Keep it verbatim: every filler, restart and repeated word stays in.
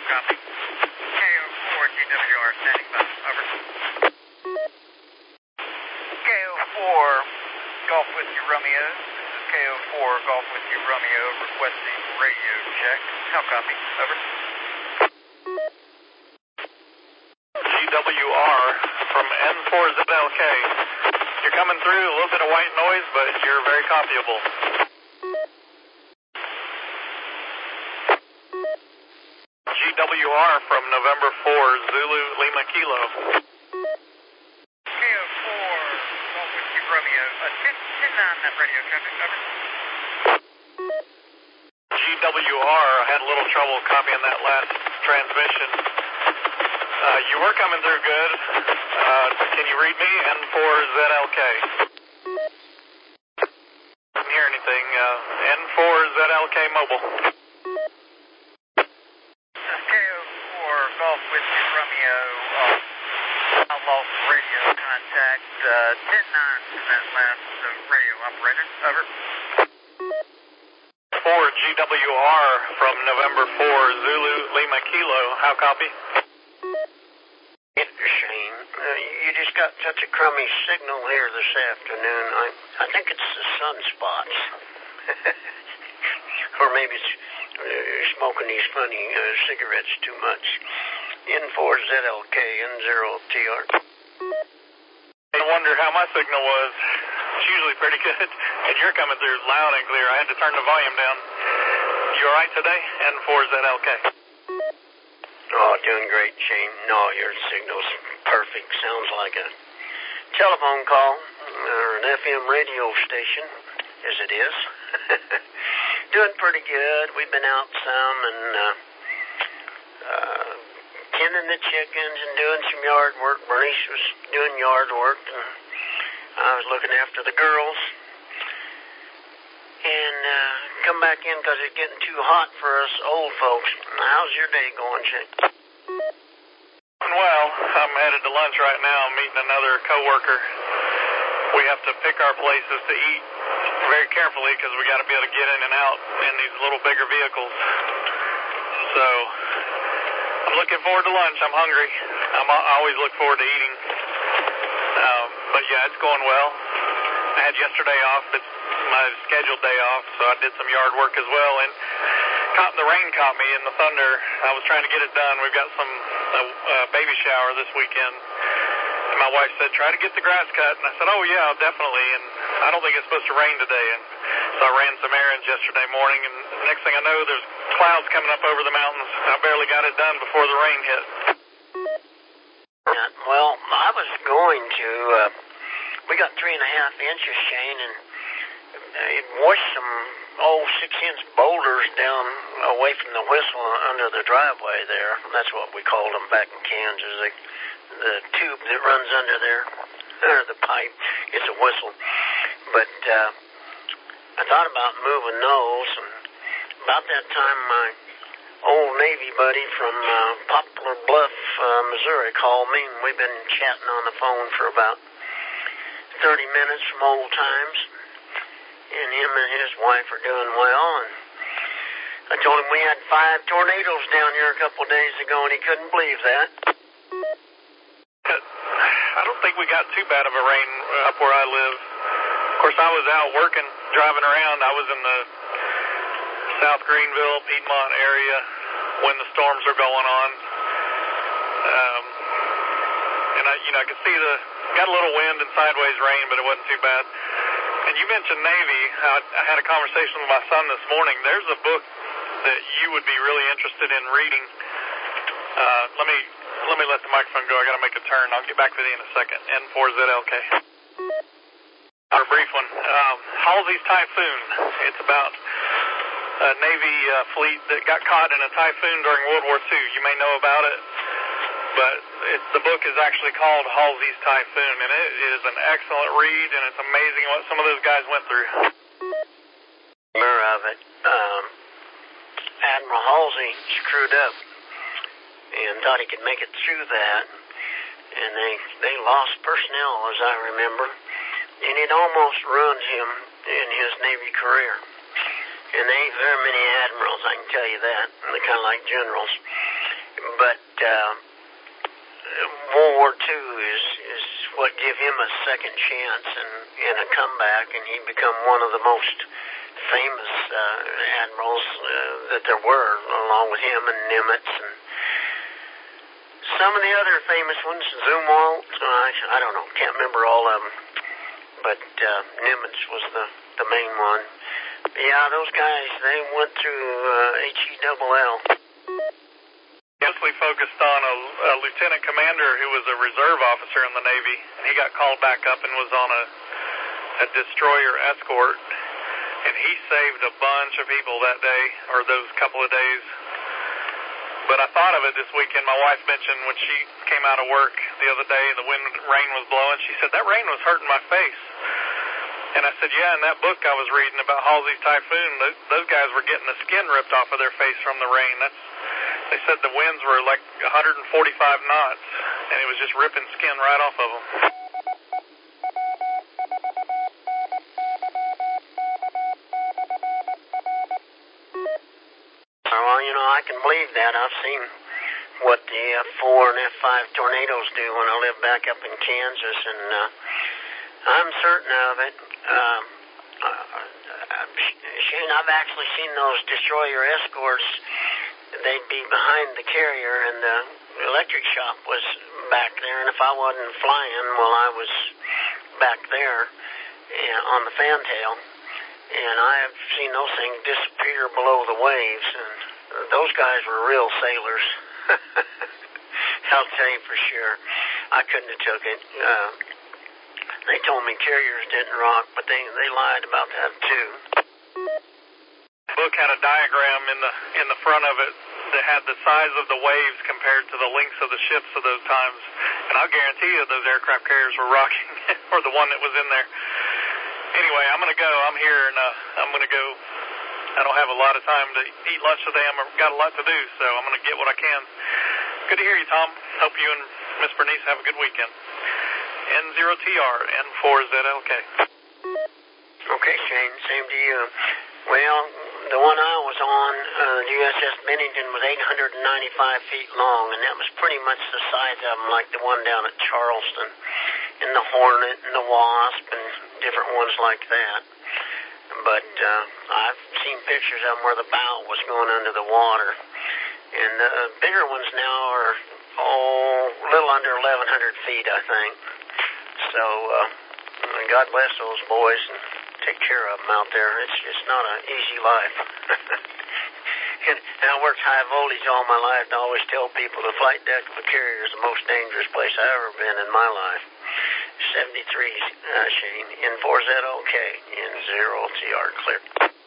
copy. K O four G W R standing by. Over. K O four Golf Whiskey Romeo. This is K O four Golf Whiskey Romeo requesting radio check. How copy? Over. G W R from N four Z L K. You're coming through, a little bit of white noise, but you're very copyable. G W R from November four, Zulu Lima Kilo. K O four Golf Whiskey Romeo. Uh, ten, ten nine, that radio traffic. Over. G W R, I had a little trouble copying that last transmission. Uh, you were coming through good. Uh, can you read me? N four Z L K. Didn't hear anything. Uh, N four Z L K mobile. K O four Golf Whiskey Romeo. Uh, I lost radio contact. Uh, ten nine to that last uh, radio operator. Over. four G W R from November four, Zulu Lima Kilo. How copy? Shane, uh, you just got such a crummy signal here this afternoon. I I think it's the sunspots. Or maybe it's uh, smoking these funny uh, cigarettes too much. N four Z L K, N zero T R. I wonder how my signal was. It's usually pretty good. And you're coming through loud and clear. I had to turn the volume down. You all right today? N four Z L K. Oh, doing great, Shane. No, your signal's perfect. Sounds like a telephone call or an F M radio station, as it is. Doing pretty good. We've been out some and uh, uh, tending the chickens and doing some yard work. Bernice was doing yard work, and I was looking after the girls. And uh, come back in because it's getting too hot for us old folks. How's your day going, Shane? Well, I'm headed to lunch right now. I'm meeting another coworker. We have to pick our places to eat very carefully because we got to be able to get in and out in these little bigger vehicles. So I'm looking forward to lunch. I'm hungry. I'm, I always look forward to eating. Um, but yeah, it's going well. I had yesterday off. It's my scheduled day off, so I did some yard work as well. And caught the rain caught me in the thunder. I was trying to get it done. We've got some uh, uh, baby shower this weekend. And my wife said, try to get the grass cut. And I said, oh, yeah, definitely. And I don't think it's supposed to rain today. And so I ran some errands yesterday morning. And next thing I know, there's clouds coming up over the mountains. I barely got it done before the rain hit. Yeah, well, I was going to. Uh, we got three and a half inches, Shane, and it washed some old six-inch boulders down away from the whistle under the driveway there. That's what we called them back in Kansas. The, the tube that runs under there, or the pipe, it's a whistle. But uh, I thought about moving those, and about that time my old Navy buddy from uh, Poplar Bluff, uh, Missouri called me, and we've been chatting on the phone for about thirty minutes from old times. And him and his wife are doing well. And I told him we had five tornadoes down here a couple of days ago, and he couldn't believe that. I don't think we got too bad of a rain up where I live. Of course, I was out working, driving around. I was in the South Greenville, Piedmont area when the storms are going on. Um, and I, you know, I could see the, got a little wind and sideways rain, but it wasn't too bad. And you mentioned Navy. I, I had a conversation with my son this morning. There's a book that you would be really interested in reading. Uh, let me let me let the microphone go. I got to make a turn. I'll get back with you in a second. N four Z L K. A brief one. Um, Halsey's Typhoon. It's about a Navy uh, fleet that got caught in a typhoon during World War Two. You may know about it, but it, the book is actually called Halsey's Typhoon, and it is an excellent read, and it's amazing what some of those guys went through. More of it. Um, Admiral Halsey screwed up and thought he could make it through that, and they they lost personnel, as I remember, and it almost ruined him in his Navy career. And there ain't very many admirals, I can tell you that. They're kind of like generals. but uh, World War Two is is what gave him a second chance and, and a comeback, and he become one of the most famous uh, admirals uh, that there were, along with him and Nimitz and some of the other famous ones. Zumwalt, I, I don't know, can't remember all of them, but uh, Nimitz was the, the main one. Yeah, those guys, they went through uh, H E L L. Mostly focused on a, a lieutenant commander who was a reserve officer in the Navy, and he got called back up and was on a, a destroyer escort, and he saved a bunch of people that day, or those couple of days. But I thought of it this weekend. My wife mentioned when she came out of work the other day, the wind, rain was blowing. She said, that rain was hurting my face. And I said, yeah, in that book I was reading about Halsey's Typhoon, those, those guys were getting the skin ripped off of their face from the rain. That's, they said the winds were like one hundred forty-five knots, and it was just ripping skin right off of them. Well, you know, I can believe that. I've seen what the F four and F five tornadoes do when I live back up in Kansas, and uh, I'm certain of it. Um, uh, Shane, I've actually seen those destroyer escorts. They'd be behind the carrier, and the electric shop was back there, and if I wasn't flying, well, I was back there uh, on the fantail, and I've seen those things disappear below the waves, and those guys were real sailors. I'll tell you for sure. I couldn't have took it. Uh, they told me carriers didn't rock, but they, they lied about that, too. The book had a diagram in the in the front of it that had the size of the waves compared to the lengths of the ships of those times, and I'll guarantee you those aircraft carriers were rocking, or the one that was in there. Anyway, I'm going to go. I'm here, and uh, I'm going to go. I don't have a lot of time to eat lunch today. I've got a lot to do, so I'm going to get what I can. Good to hear you, Tom. Hope you and Miss Bernice have a good weekend. N zero T R, N four Z L K. Okay, Shane. Same to you. Well, the one I was on, uh, the U S S Bennington, was eight hundred ninety-five feet long, and that was pretty much the size of them, like the one down at Charleston, and the Hornet and the Wasp and different ones like that. But uh, I've seen pictures of them where the bow was going under the water. And the uh, bigger ones now are, oh, a little under eleven hundred feet, I think. So uh, God bless those boys and take care of them out there. It's it's not an easy life. and, and I worked high voltage all my life, and I always tell people the flight deck of a carrier is the most dangerous place I've ever been in my life. seventy-three, uh, Shane, N four Z L K, N zero T R, clear.